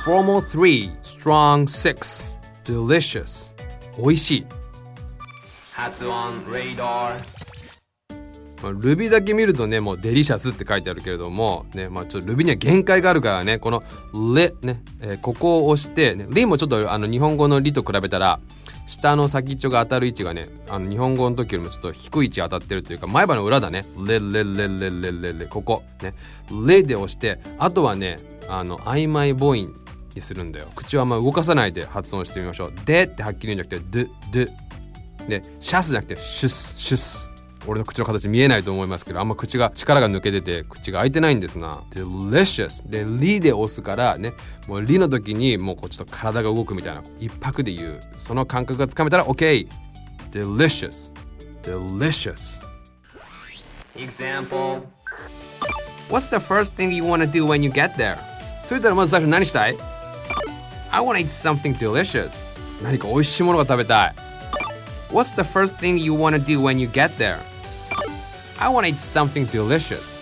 Formal 3 Strong 6 Delicious 美味しい。 発音 radar。 ルビだけ見るとね、もうデリシャスって書いてあるけれどもね、まあちょっとルビには限界があるからね、このレね、ここを押して、ね、リもちょっと日本語のリと比べたら下の先っちょが当たる位置がね、日本語の時よりもちょっと低い位置当たってるというか、前歯の裏だね。レここね、レで押して、あとはね、曖昧母音にするんだよ。口をあんま動かさないで発音してみましょう。でってはっきり言うんじゃなくて、ドで、シャスじゃなくてシュス。俺の口の形見えないと思いますけど、あんま口が力が抜けてて口が開いてないんですな。 Delicious でリで押すからね、もうリの時にもうこうちょっと体が動くみたいな、一拍で言う、その感覚がつかめたら OK。 Delicious Example. What's the first thing you want to do when you get there? それたらまず最初何したい？ I want to eat something delicious. 何か美味しいものが食べたい。 What's the first thing you want to do when you get there? I want to eat something delicious.